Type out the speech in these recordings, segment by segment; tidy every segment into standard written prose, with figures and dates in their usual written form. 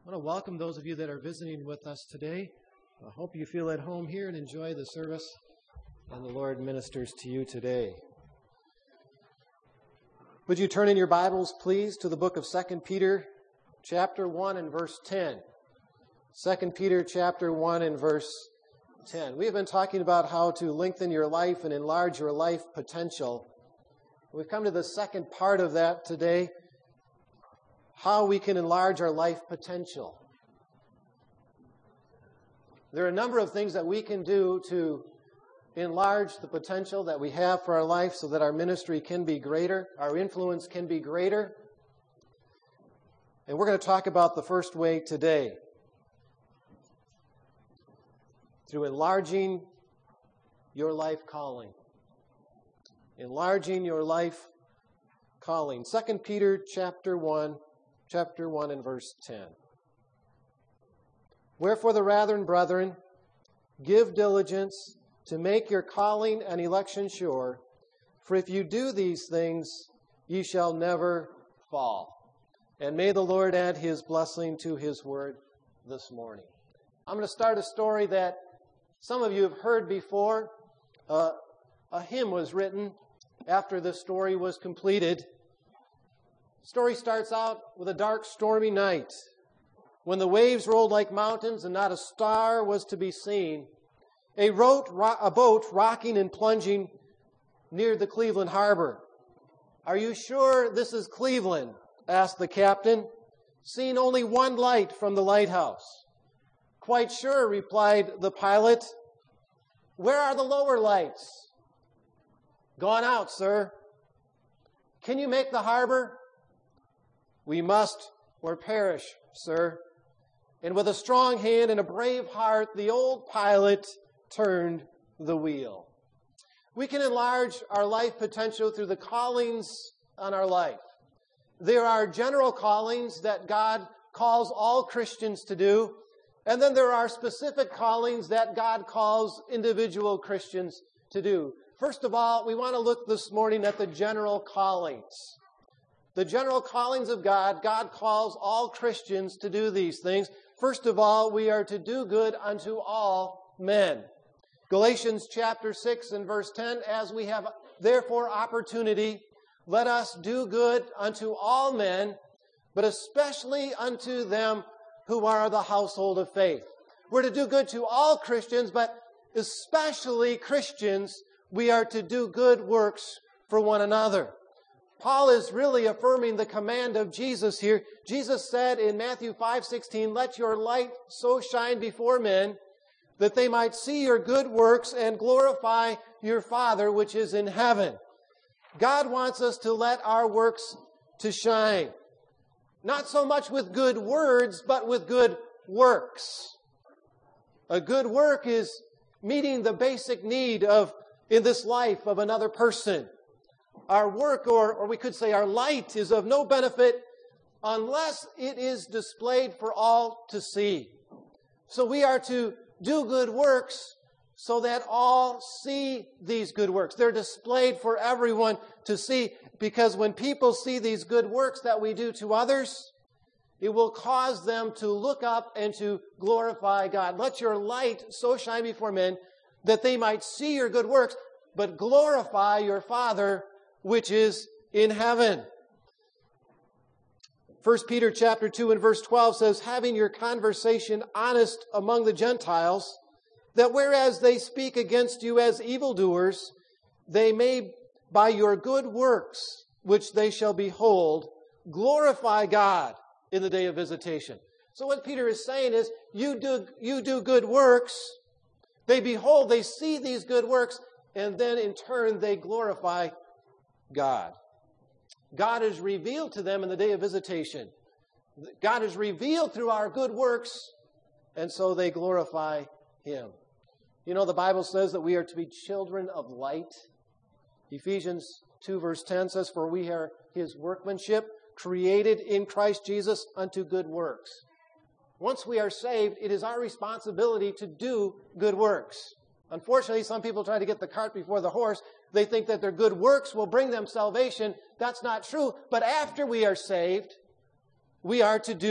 I want to welcome those of you that are visiting with us today. I hope you feel at home here and enjoy the service, and the Lord ministers to you today. Would you turn in your Bibles, please, to the book of 2 Peter, chapter 1 and verse 10. 2 Peter, chapter 1 and verse 10. We have been talking about how to lengthen your life and enlarge your life potential. We've come to the second part of that today, how we can enlarge our life potential. There are a number of things that we can do to enlarge the potential that we have for our life so that our ministry can be greater, our influence can be greater. And we're going to talk about the first way today. Through enlarging your life calling. Enlarging your life calling. 2 Peter chapter 1 and verse 10. Wherefore the rather, brethren, give diligence to make your calling and election sure, for if you do these things, ye shall never fall. And may the Lord add His blessing to His word this morning. I'm going to start a story that some of you have heard before. A hymn was written after the story was completed. The story starts out with a dark, stormy night when the waves rolled like mountains and not a star was to be seen. A boat rocking and plunging near the Cleveland harbor. "Are you sure this is Cleveland?" asked the captain, seeing only one light from the lighthouse. "Quite sure," replied the pilot. "Where are the lower lights?" "Gone out, sir." "Can you make the harbor?" "We must or perish, sir." And with a strong hand and a brave heart, the old pilot turned the wheel. We can enlarge our life potential through the callings on our life. There are general callings that God calls all Christians to do, and then there are specific callings that God calls individual Christians to do. First of all, we want to look this morning at the general callings. The general callings of God. God calls all Christians to do these things. First of all, we are to do good unto all men. Galatians chapter 6 and verse 10, as we have therefore opportunity, let us do good unto all men, but especially unto them who are the household of faith. We're to do good to all Christians, but especially Christians, we are to do good works for one another. Paul is really affirming the command of Jesus here. Jesus said in Matthew 5:16, "Let your light so shine before men that they might see your good works and glorify your Father which is in heaven." God wants us to let our works to shine. Not so much with good words, but with good works. A good work is meeting the basic need in this life of another person. Our work, or we could say our light, is of no benefit unless it is displayed for all to see. So we are to do good works so that all see these good works. They're displayed for everyone to see, because when people see these good works that we do to others, it will cause them to look up and to glorify God. Let your light so shine before men that they might see your good works, but glorify your Father which is in heaven. 1 Peter chapter 2 and verse 12 says, "Having your conversation honest among the Gentiles, that whereas they speak against you as evildoers, they may by your good works, which they shall behold, glorify God in the day of visitation." So what Peter is saying is, you do good works, they behold, they see these good works, and then in turn they glorify God. God is revealed to them in the day of visitation. God is revealed through our good works, and so they glorify Him. You know, the Bible says that we are to be children of light. Ephesians 2 verse 10 says, "For we are His workmanship, created in Christ Jesus unto good works." Once we are saved, it is our responsibility to do good works. Unfortunately, some people try to get the cart before the horse. They think that their good works will bring them salvation. That's not true. But after we are saved, we are to do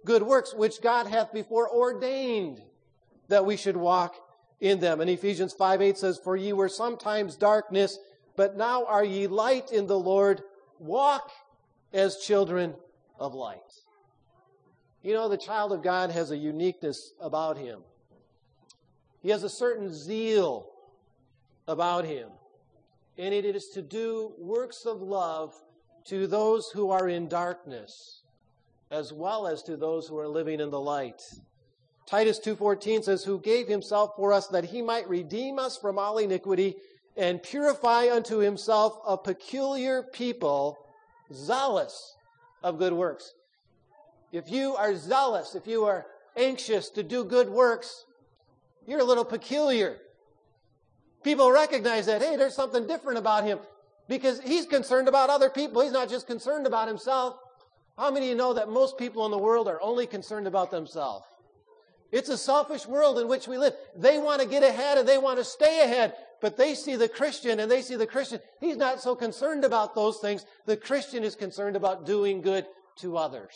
good works, which God hath before ordained that we should walk in them. And Ephesians 5:8 says, For ye were sometimes darkness, but now are ye light in the Lord. Walk as children of light. You know, the child of God has a uniqueness about him. He has a certain zeal about him. And it is to do works of love to those who are in darkness, as well as to those who are living in the light. Titus 2:14 says, Who gave himself for us that he might redeem us from all iniquity and purify unto himself a peculiar people, zealous of good works. If you are zealous, if you are anxious to do good works, you're a little peculiar. People recognize that, hey, there's something different about him because he's concerned about other people. He's not just concerned about himself. How many of you know that most people in the world are only concerned about themselves? It's a selfish world in which we live. They want to get ahead and they want to stay ahead, but they see the Christian and they see the Christian. He's not so concerned about those things. The Christian is concerned about doing good to others.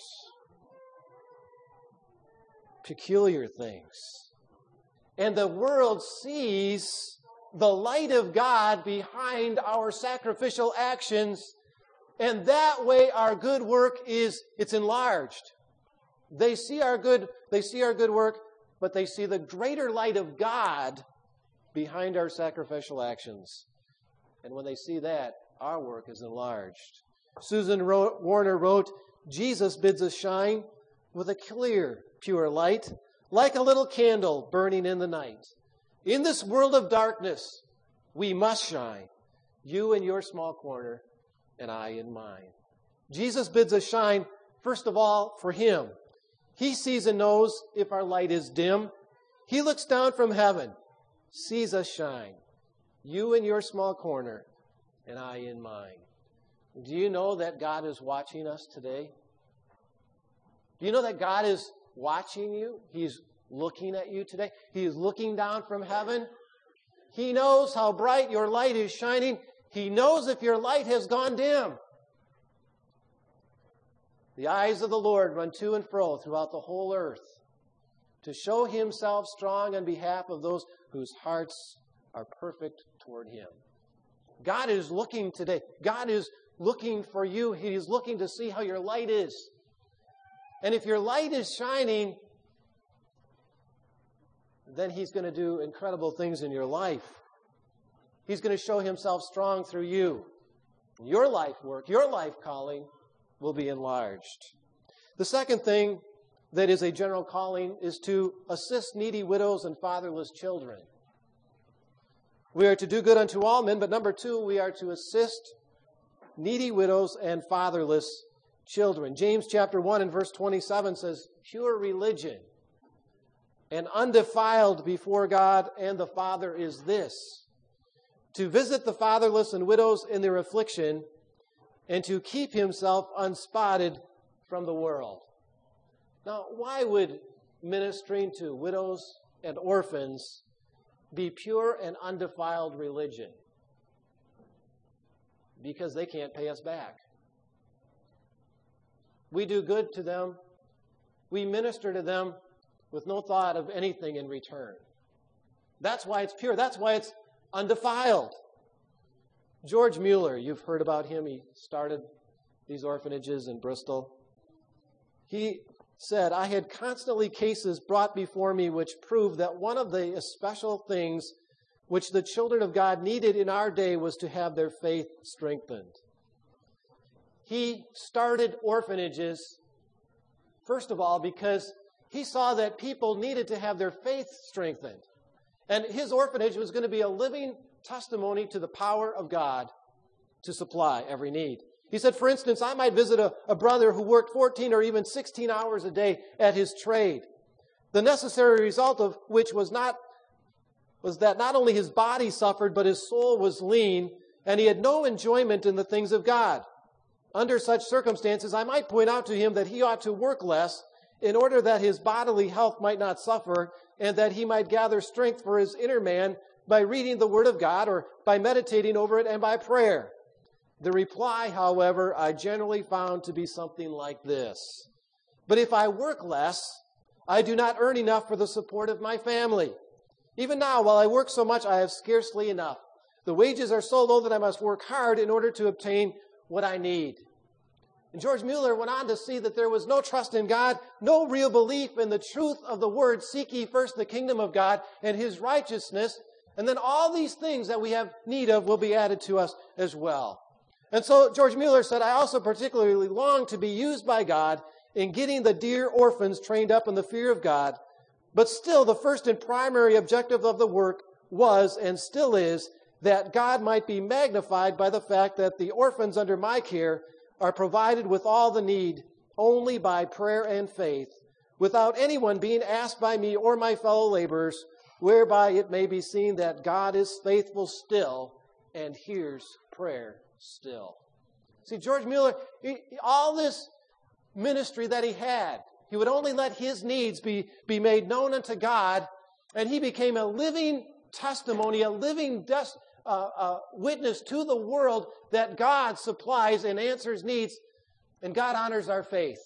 Peculiar things. And the world sees the light of God behind our sacrificial actions, and that way our good work it's enlarged. They see our good work, but they see the greater light of God behind our sacrificial actions. And when they see that, our work is enlarged. Susan Warner wrote, Jesus bids us shine with a clear, pure light, like a little candle burning in the night. In this world of darkness, we must shine. You in your small corner, and I in mine. Jesus bids us shine, first of all, for Him. He sees and knows if our light is dim. He looks down from heaven, sees us shine. You in your small corner, and I in mine. Do you know that God is watching us today? Do you know that God is watching you? He's looking at you today. He is looking down from heaven. He knows how bright your light is shining. He knows if your light has gone dim. The eyes of the Lord run to and fro throughout the whole earth to show Himself strong on behalf of those whose hearts are perfect toward Him. God is looking today. God is looking for you. He is looking to see how your light is. And if your light is shining, then He's going to do incredible things in your life. He's going to show Himself strong through you. Your life work, your life calling will be enlarged. The second thing that is a general calling is to assist needy widows and fatherless children. We are to do good unto all men, but number two, we are to assist needy widows and fatherless children. James chapter 1 and verse 27 says, pure religion and undefiled before God and the Father is this, to visit the fatherless and widows in their affliction and to keep himself unspotted from the world. Now, why would ministering to widows and orphans be pure and undefiled religion? Because they can't pay us back. We do good to them. We minister to them with no thought of anything in return. That's why it's pure. That's why it's undefiled. George Mueller, you've heard about him. He started these orphanages in Bristol. He said, I had constantly cases brought before me which proved that one of the especial things which the children of God needed in our day was to have their faith strengthened. He started orphanages, first of all, because he saw that people needed to have their faith strengthened. And his orphanage was going to be a living testimony to the power of God to supply every need. He said, for instance, I might visit a brother who worked 14 or even 16 hours a day at his trade. The necessary result of which was that not only his body suffered, but his soul was lean, and he had no enjoyment in the things of God. Under such circumstances, I might point out to him that he ought to work less in order that his bodily health might not suffer, and that he might gather strength for his inner man by reading the Word of God or by meditating over it and by prayer. The reply, however, I generally found to be something like this. But if I work less, I do not earn enough for the support of my family. Even now, while I work so much, I have scarcely enough. The wages are so low that I must work hard in order to obtain what I need." And George Mueller went on to see that there was no trust in God, no real belief in the truth of the word, "Seek ye first the kingdom of God and his righteousness, and then all these things that we have need of will be added to us as well." And so George Mueller said, "I also particularly long to be used by God in getting the dear orphans trained up in the fear of God. But still, the first and primary objective of the work was, and still is, that God might be magnified by the fact that the orphans under my care are provided with all the need only by prayer and faith, without anyone being asked by me or my fellow laborers, whereby it may be seen that God is faithful still and hears prayer still." See, George Mueller, all this ministry that he had, he would only let his needs be made known unto God, and he became a living testimony, a living witness to the world that God supplies and answers needs, and God honors our faith.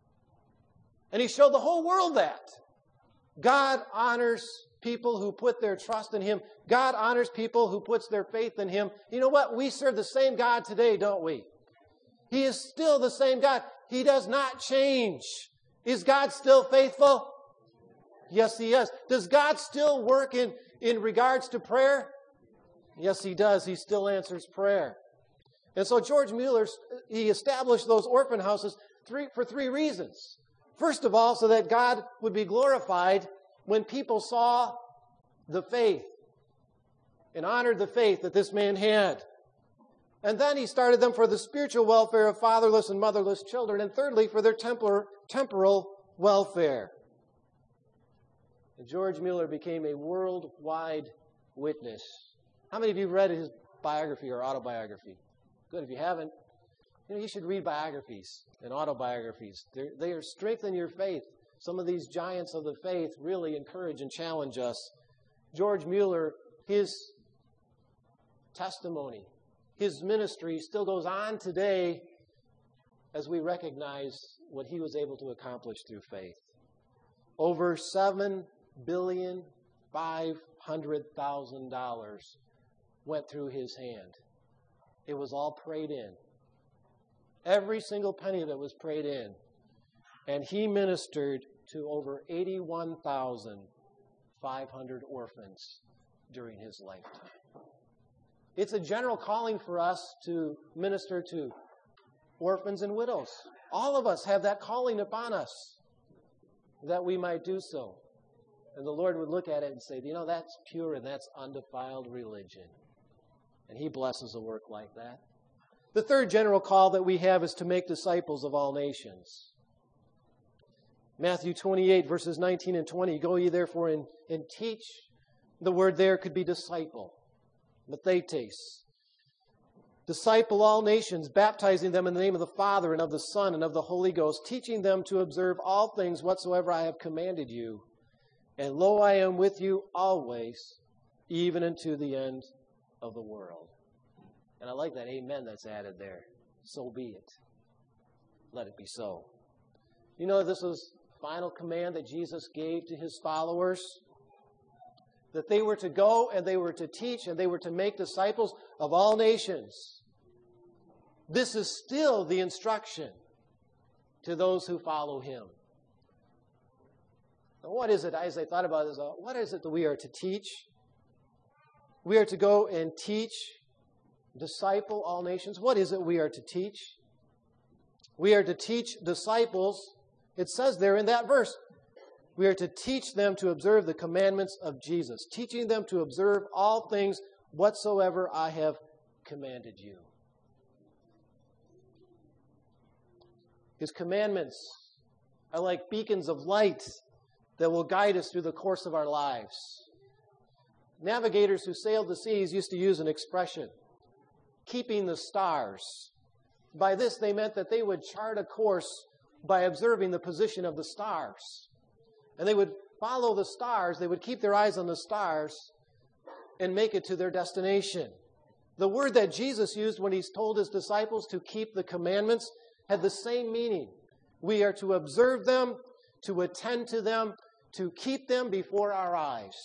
And he showed the whole world that. God honors people who put their trust in him. God honors people who puts their faith in him. You know what? We serve the same God today, don't we? He is still the same God. He does not change. Is God still faithful? Yes, he is. Does God still work in regards to prayer? Yes, he does. He still answers prayer. And so George Mueller, he established those orphan houses for three reasons. First of all, so that God would be glorified when people saw the faith and honored the faith that this man had. And then he started them for the spiritual welfare of fatherless and motherless children. And thirdly, for their temporal welfare. And George Mueller became a worldwide witness. How many of you read his biography or autobiography? Good. If you haven't, you should read biographies and autobiographies. They are strengthen your faith. Some of these giants of the faith really encourage and challenge us. George Mueller, his testimony, his ministry still goes on today as we recognize what he was able to accomplish through faith. Over $7,500,000 went through his hand. It was all prayed in. Every single penny of it was prayed in. And he ministered to over 81,500 orphans during his lifetime. It's a general calling for us to minister to orphans and widows. All of us have that calling upon us that we might do so. And the Lord would look at it and say, that's pure and that's undefiled religion. And he blesses a work like that. The third general call that we have is to make disciples of all nations. Matthew 28, verses 19 and 20. "Go ye therefore and teach." The word there could be disciple. Mathetes. "Disciple all nations, baptizing them in the name of the Father and of the Son and of the Holy Ghost, teaching them to observe all things whatsoever I have commanded you. And lo, I am with you always, even unto the end of the world." And I like that amen that's added there. So be it. Let it be so. This was the final command that Jesus gave to his followers. That they were to go and they were to teach and they were to make disciples of all nations. This is still the instruction to those who follow him. Now, what is it, as I thought about this, what is it that we are to teach? We are to go and teach, disciple all nations. What is it we are to teach? We are to teach disciples. It says there in that verse, we are to teach them to observe the commandments of Jesus, teaching them to observe all things whatsoever I have commanded you. His commandments are like beacons of light that will guide us through the course of our lives. Navigators who sailed the seas used to use an expression, keeping the stars. By this they meant that they would chart a course by observing the position of the stars. And they would follow the stars, they would keep their eyes on the stars and make it to their destination. The word that Jesus used when he told his disciples to keep the commandments had the same meaning. We are to observe them, to attend to them, to keep them before our eyes.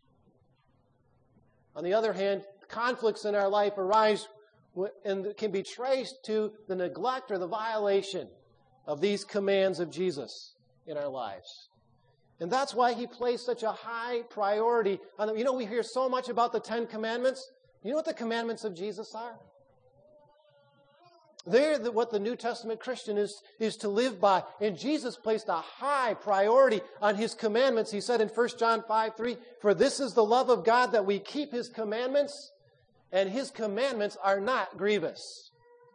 On the other hand, conflicts in our life arise and can be traced to the neglect or the violation of these commands of Jesus in our lives. And that's why he placed such a high priority on them. You know, we hear so much about the 10 Commandments. You know what the commandments of Jesus are? They're what the New Testament Christian is to live by. And Jesus placed a high priority on his commandments. He said in 1 John 5:3, "For this is the love of God, that we keep his commandments, and his commandments are not grievous."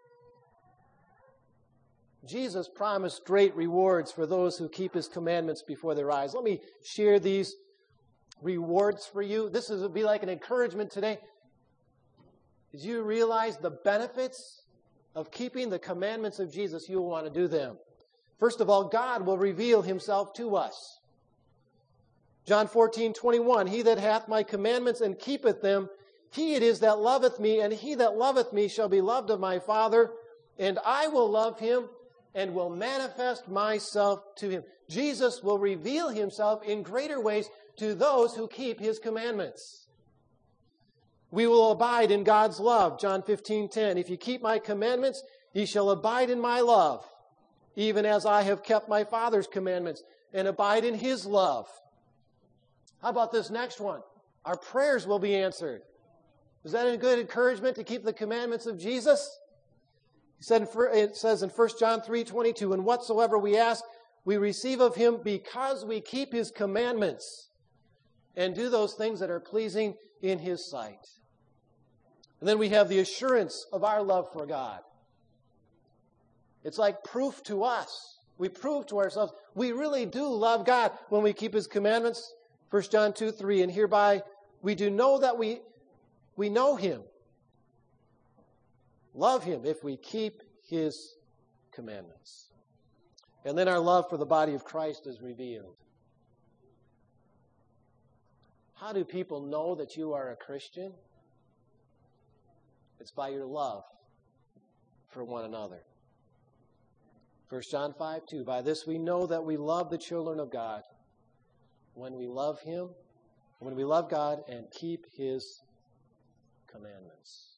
Jesus promised great rewards for those who keep his commandments before their eyes. Let me share these rewards for you. This would be like an encouragement today. Did you realize the benefits of keeping the commandments of Jesus? You will want to do them. First of all, God will reveal himself to us. John 14:21, "He that hath my commandments and keepeth them, he it is that loveth me, and he that loveth me shall be loved of my Father, and I will love him and will manifest myself to him." Jesus will reveal himself in greater ways to those who keep his commandments. We will abide in God's love. John 15:10, "If you keep my commandments, ye shall abide in my love, even as I have kept my Father's commandments and abide in his love." How about this next one? Our prayers will be answered. Is that a good encouragement to keep the commandments of Jesus? It says in 1 John 3:22, "And whatsoever we ask, we receive of him because we keep his commandments and do those things that are pleasing in his sight." And then we have the assurance of our love for God. It's like proof to us. We prove to ourselves we really do love God when we keep his commandments. 1 John 2:3, "And hereby we do know that we know him, love him, if we keep his commandments." And then our love for the body of Christ is revealed. How do people know that you are a Christian? It's by your love for one another. 1 John 5:2, "By this we know that we love the children of God, when we love him, when we love God and keep his commandments."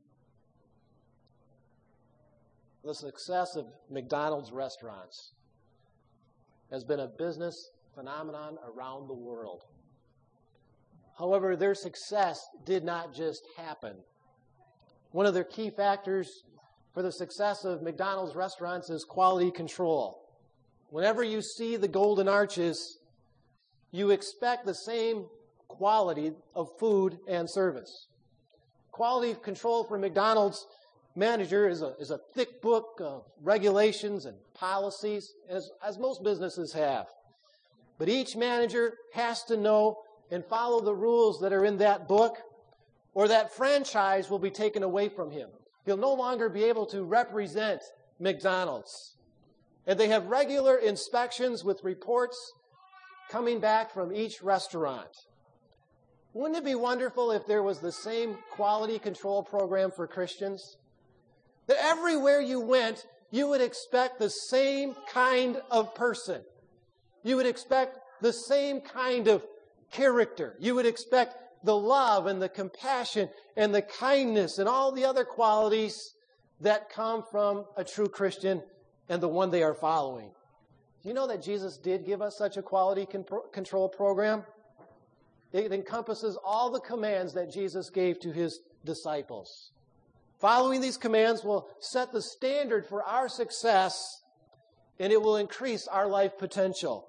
The success of McDonald's restaurants has been a business phenomenon around the world. However, their success did not just happen. One of their key factors for the success of McDonald's restaurants is quality control. Whenever you see the golden arches, you expect the same quality of food and service. Quality control for McDonald's manager is a thick book of regulations and policies, as most businesses have. But each manager has to know and follow the rules that are in that book, or that franchise will be taken away from him. He'll no longer be able to represent McDonald's. And they have regular inspections with reports coming back from each restaurant. Wouldn't it be wonderful if there was the same quality control program for Christians? That everywhere you went, you would expect the same kind of person. You would expect the same kind of character. You would expect the love and the compassion and the kindness and all the other qualities that come from a true Christian and the one they are following. Do you know that Jesus did give us such a quality control program? It encompasses all the commands that Jesus gave to his disciples. Following these commands will set the standard for our success, and it will increase our life potential.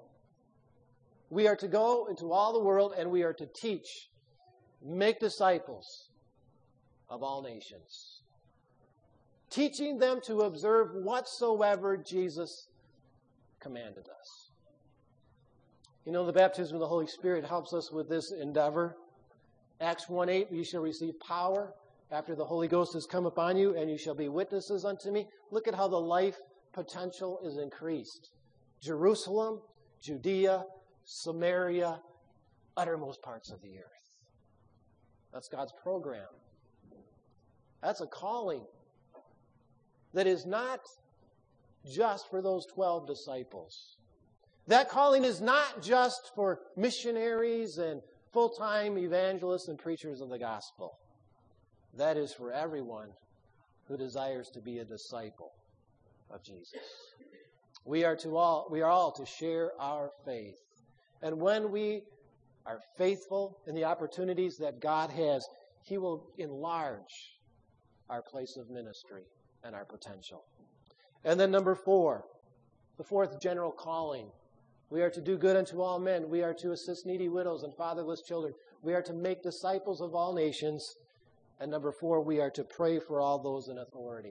We are to go into all the world, and we are to teach, make disciples of all nations, teaching them to observe whatsoever Jesus commanded us. You know, the baptism of the Holy Spirit helps us with this endeavor. Acts 1:8, "You shall receive power after the Holy Ghost has come upon you, and you shall be witnesses unto me." Look at how the life potential is increased. Jerusalem, Judea, Samaria, uttermost parts of the earth. That's God's program. That's a calling that is not just for those 12 disciples. That calling is not just for missionaries and full-time evangelists and preachers of the gospel. That is for everyone who desires to be a disciple of Jesus. We are all to share our faith. And when we are faithful in the opportunities that God has, He will enlarge our place of ministry and our potential. And then number 4, the fourth general calling. We are to do good unto all men. We are to assist needy widows and fatherless children. We are to make disciples of all nations. And number 4, we are to pray for all those in authority.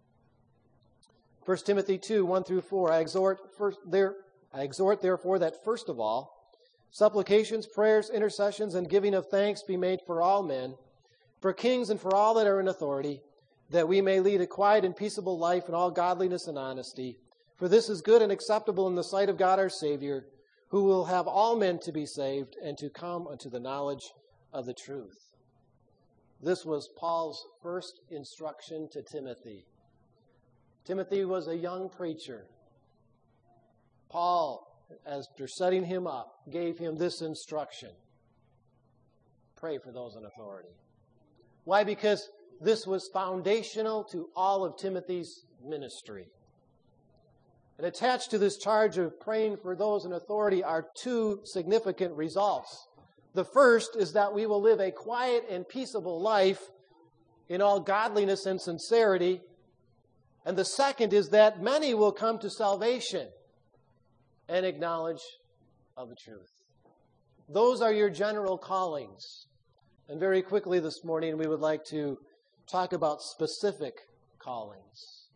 1 Timothy 2, 1 through 4, I exhort therefore that first of all, supplications, prayers, intercessions, and giving of thanks be made for all men, for kings and for all that are in authority, that we may lead a quiet and peaceable life in all godliness and honesty. For this is good and acceptable in the sight of God our Savior, who will have all men to be saved and to come unto the knowledge of the truth. This was Paul's first instruction to Timothy. Timothy was a young preacher. Paul, after setting him up, gave him this instruction. Pray for those in authority. Why? Because this was foundational to all of Timothy's ministry. And attached to this charge of praying for those in authority are 2 significant results. The first is that we will live a quiet and peaceable life in all godliness and sincerity. And the second is that many will come to salvation and acknowledge of the truth. Those are your general callings. And very quickly this morning, we would like to talk about specific callings.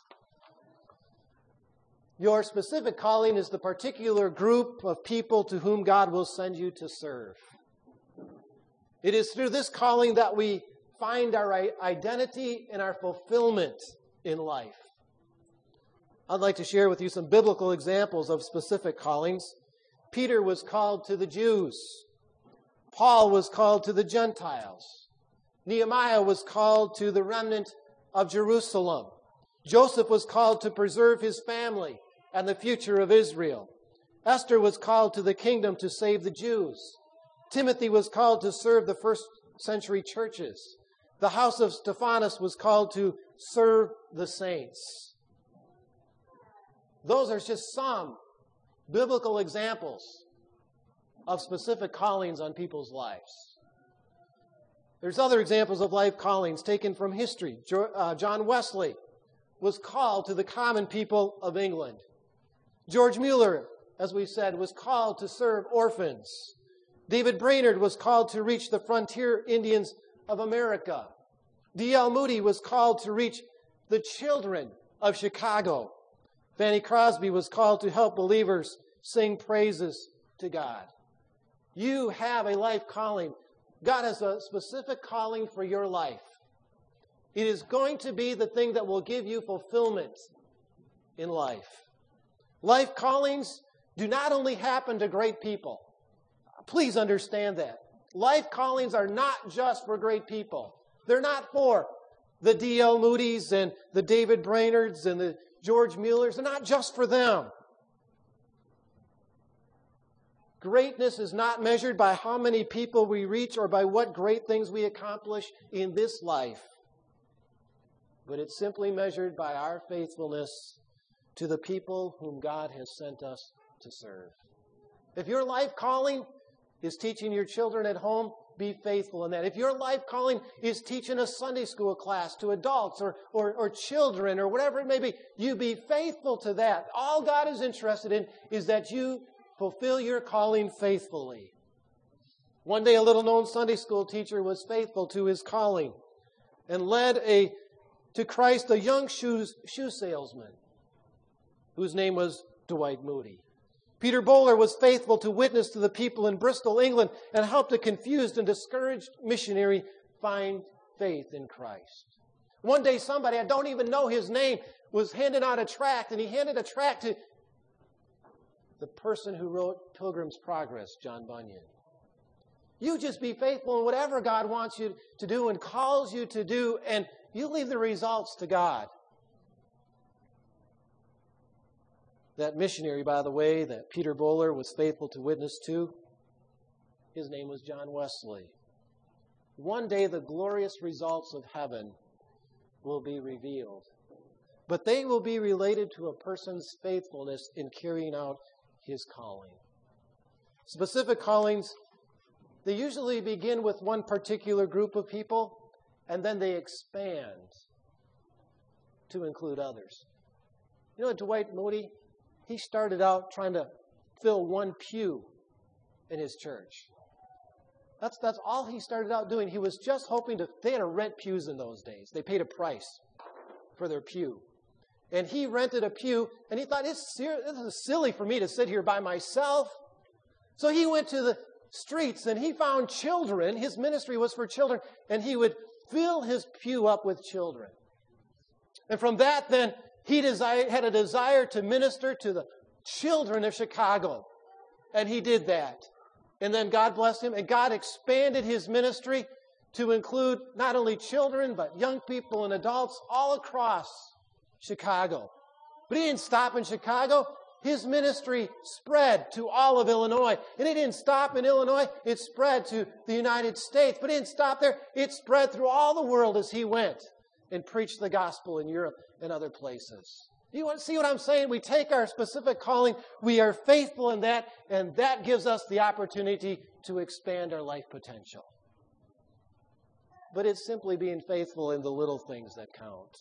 Your specific calling is the particular group of people to whom God will send you to serve. It is through this calling that we find our identity and our fulfillment in life. I'd like to share with you some biblical examples of specific callings. Peter was called to the Jews. Paul was called to the Gentiles. Nehemiah was called to the remnant of Jerusalem. Joseph was called to preserve his family and the future of Israel. Esther was called to the kingdom to save the Jews. Timothy was called to serve the first century churches. The house of Stephanas was called to serve the saints. Those are just some biblical examples of specific callings on people's lives. There's other examples of life callings taken from history. John Wesley was called to the common people of England. George Mueller, as we said, was called to serve orphans. David Brainerd was called to reach the frontier Indians of America. D.L. Moody was called to reach the children of Chicago. Fanny Crosby was called to help believers sing praises to God. You have a life calling. God has a specific calling for your life. It is going to be the thing that will give you fulfillment in life. Life callings do not only happen to great people. Please understand that. Life callings are not just for great people. They're not for the D.L. Moody's and the David Brainards and the George Muellers. They're not just for them. Greatness is not measured by how many people we reach or by what great things we accomplish in this life, but it's simply measured by our faithfulness to the people whom God has sent us to serve. If your life calling is teaching your children at home, be faithful in that. If your life calling is teaching a Sunday school class to adults or children or whatever it may be, you be faithful to that. All God is interested in is that you fulfill your calling faithfully. One day a little-known Sunday school teacher was faithful to his calling and led to Christ a young shoe salesman whose name was Dwight Moody. Peter Bowler was faithful to witness to the people in Bristol, England, and helped a confused and discouraged missionary find faith in Christ. One day somebody, I don't even know his name, was handing out a tract, and he handed a tract to the person who wrote Pilgrim's Progress, John Bunyan. You just be faithful in whatever God wants you to do and calls you to do, and you leave the results to God. That missionary, by the way, that Peter Böhler was faithful to witness to, his name was John Wesley. One day the glorious results of heaven will be revealed, but they will be related to a person's faithfulness in carrying out his calling. Specific callings, they usually begin with one particular group of people, and then they expand to include others. You know, Dwight Moody, he started out trying to fill one pew in his church. That's all he started out doing. He was just hoping they had to rent pews in those days. They paid a price for their pew. And he rented a pew, and he thought, this is silly for me to sit here by myself. So he went to the streets, and he found children. His ministry was for children, and he would fill his pew up with children. And from that, then, he had a desire to minister to the children of Chicago. And he did that. And then God blessed him, and God expanded his ministry to include not only children, but young people and adults all across Chicago. But he didn't stop in Chicago. His ministry spread to all of Illinois. And it didn't stop in Illinois. It spread to the United States. But it didn't stop there. It spread through all the world as he went and preached the gospel in Europe and other places. You want to see what I'm saying? We take our specific calling, we are faithful in that, and that gives us the opportunity to expand our life potential. But it's simply being faithful in the little things that count.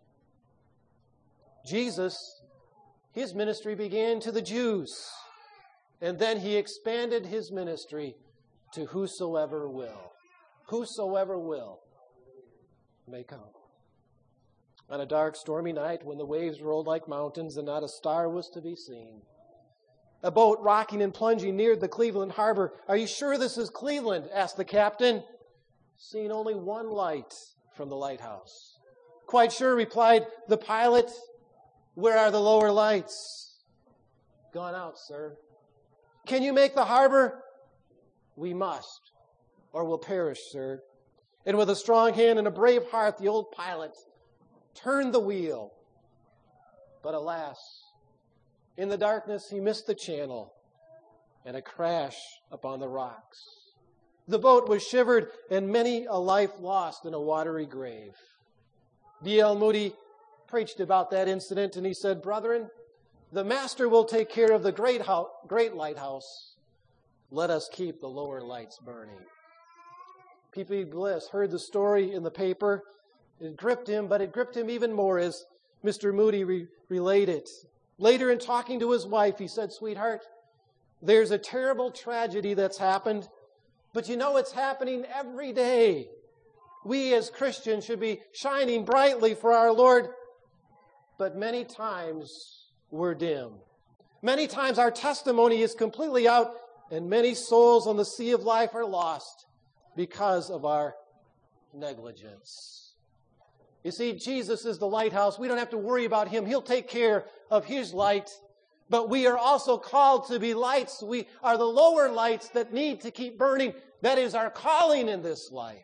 Jesus, his ministry began to the Jews, and then he expanded his ministry to whosoever will. Whosoever will may come. On a dark, stormy night, when the waves rolled like mountains and not a star was to be seen, a boat rocking and plunging neared the Cleveland harbor. "Are you sure this is Cleveland?" asked the captain, seeing only one light from the lighthouse. "Quite sure," replied the pilot. "Where are the lower lights?" "Gone out, sir." "Can you make the harbor?" "We must, or we'll perish, sir." And with a strong hand and a brave heart, the old pilot turned the wheel. But alas, in the darkness he missed the channel, and a crash upon the rocks. The boat was shivered, and many a life lost in a watery grave. D.L. Moody preached about that incident, and he said, "Brethren, the Master will take care of the great lighthouse. Let us keep the lower lights burning." P.P. Bliss heard the story in the paper. It gripped him, but it gripped him even more as Mr. Moody related. Later, in talking to his wife, he said, "Sweetheart, there's a terrible tragedy that's happened, but you know it's happening every day. We as Christians should be shining brightly for our Lord, but many times we're dim. Many times our testimony is completely out, and many souls on the sea of life are lost because of our negligence." You see, Jesus is the lighthouse. We don't have to worry about him. He'll take care of his light. But we are also called to be lights. We are the lower lights that need to keep burning. That is our calling in this life.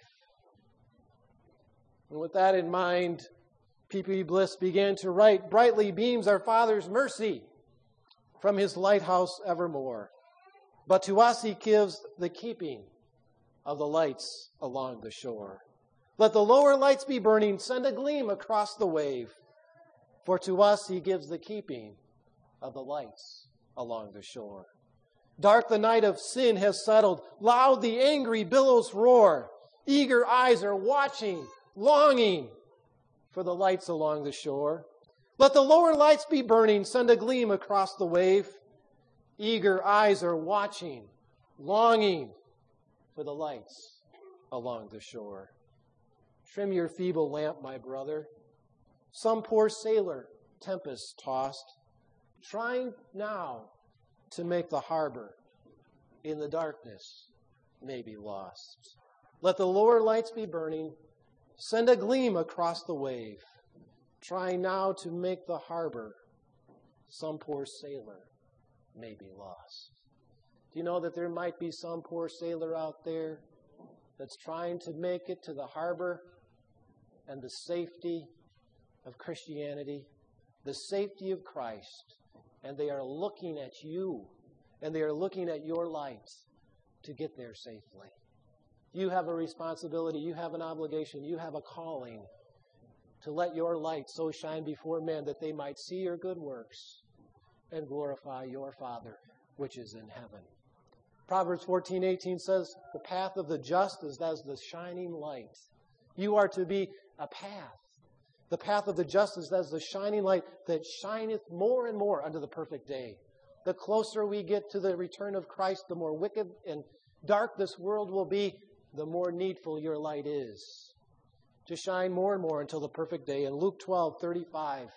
And with that in mind, P.P. Bliss began to write, "Brightly beams our Father's mercy from his lighthouse evermore. But to us he gives the keeping of the lights along the shore. Let the lower lights be burning, send a gleam across the wave. For to us he gives the keeping of the lights along the shore. Dark the night of sin has settled, loud the angry billows roar. Eager eyes are watching, longing for the lights along the shore. Let the lower lights be burning, send a gleam across the wave. Eager eyes are watching, longing for the lights along the shore. Trim your feeble lamp, my brother. Some poor sailor, tempest tossed, trying now to make the harbor in the darkness may be lost. Let the lower lights be burning, send a gleam across the wave, trying now to make the harbor, some poor sailor may be lost. Do you know that there might be some poor sailor out there that's trying to make it to the harbor and the safety of Christianity, the safety of Christ, and they are looking at you, and they are looking at your light to get there safely. You have a responsibility, you have an obligation, you have a calling to let your light so shine before men that they might see your good works and glorify your Father which is in heaven. Proverbs 14:18 says, the path of the just is as the shining light. You are to be a path. The path of the just is as the shining light that shineth more and more unto the perfect day. The closer we get to the return of Christ, the more wicked and dark this world will be, the more needful your light is to shine more and more until the perfect day. And Luke 12:35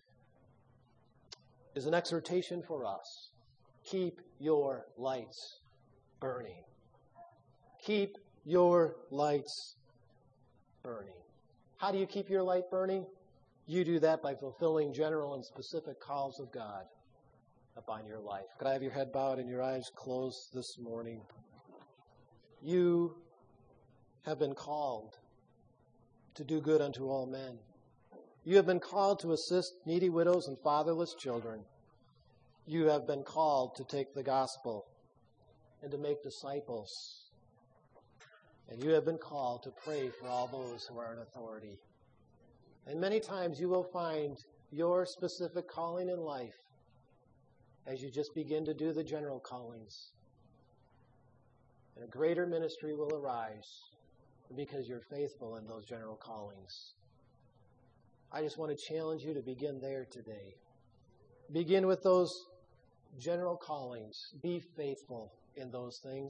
is an exhortation for us. Keep your lights burning. Keep your lights burning. How do you keep your light burning? You do that by fulfilling general and specific calls of God upon your life. Could I have your head bowed and your eyes closed this morning? You have been called to do good unto all men. You have been called to assist needy widows and fatherless children. You have been called to take the gospel and to make disciples. And you have been called to pray for all those who are in authority. And many times you will find your specific calling in life as you just begin to do the general callings. And a greater ministry will arise because you're faithful in those general callings. I just want to challenge you to begin there today. Begin with those general callings. Be faithful in those things.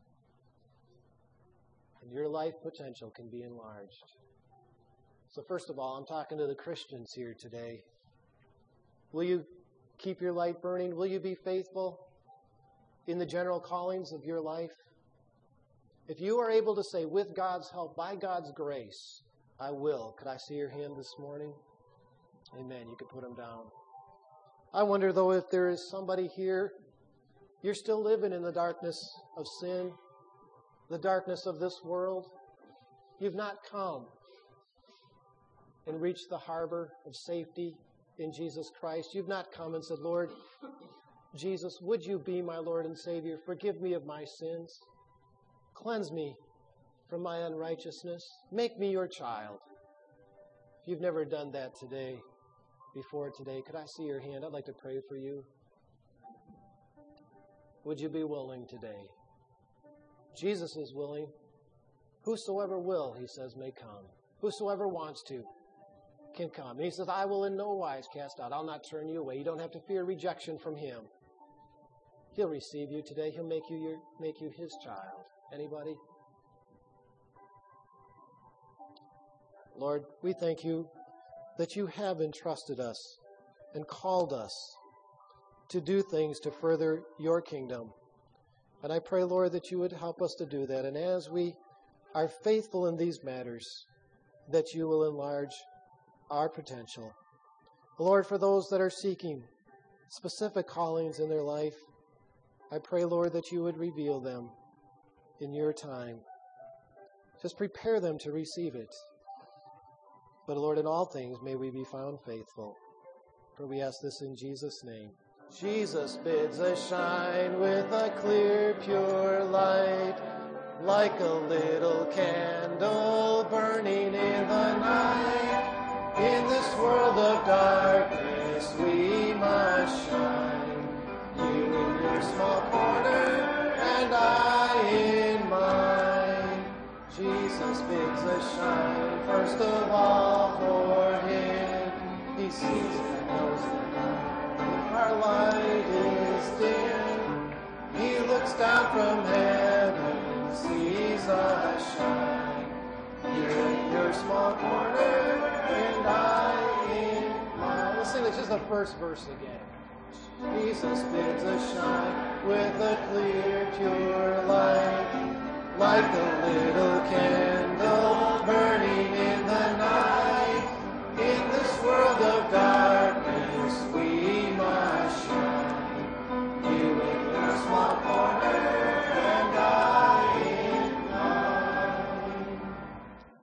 And your life potential can be enlarged. So first of all, I'm talking to the Christians here today. Will you keep your light burning? Will you be faithful in the general callings of your life? If you are able to say, with God's help, by God's grace, I will. Could I see your hand this morning? Amen. You can put them down. I wonder, though, if there is somebody here, you're still living in the darkness of sin, the darkness of this world. You've not come and reached the harbor of safety in Jesus Christ. You've not come and said, Lord, Jesus, would you be my Lord and Savior? Forgive me of my sins. Cleanse me from my unrighteousness. Make me your child. If you've never done that today, before today, could I see your hand? I'd like to pray for you. Would you be willing today? Jesus is willing. Whosoever will, he says, may come. Whosoever wants to can come. And he says, I will in no wise cast out. I'll not turn you away. You don't have to fear rejection from him. He'll receive you today. He'll make you his child. Anybody? Lord, we thank you that you have entrusted us and called us to do things to further your kingdom. And I pray, Lord, that you would help us to do that. And as we are faithful in these matters, that you will enlarge our potential. Lord, for those that are seeking specific callings in their life, I pray, Lord, that you would reveal them in your time. Just prepare them to receive it. But Lord, in all things may we be found faithful. For we ask this in Jesus' name. Jesus bids us shine with a clear, pure light, like a little candle burning in the night. In this world of darkness we must shine. You in your small corner and I in mine. Jesus bids us shine first of all for him. He sees and knows the night. Our light is dim. He looks down from heaven, sees us shine. You're in your small corner and I in mine. Let's sing this, just the first verse again. Jesus bids us shine with a clear, pure light, like a little candle burning in the night.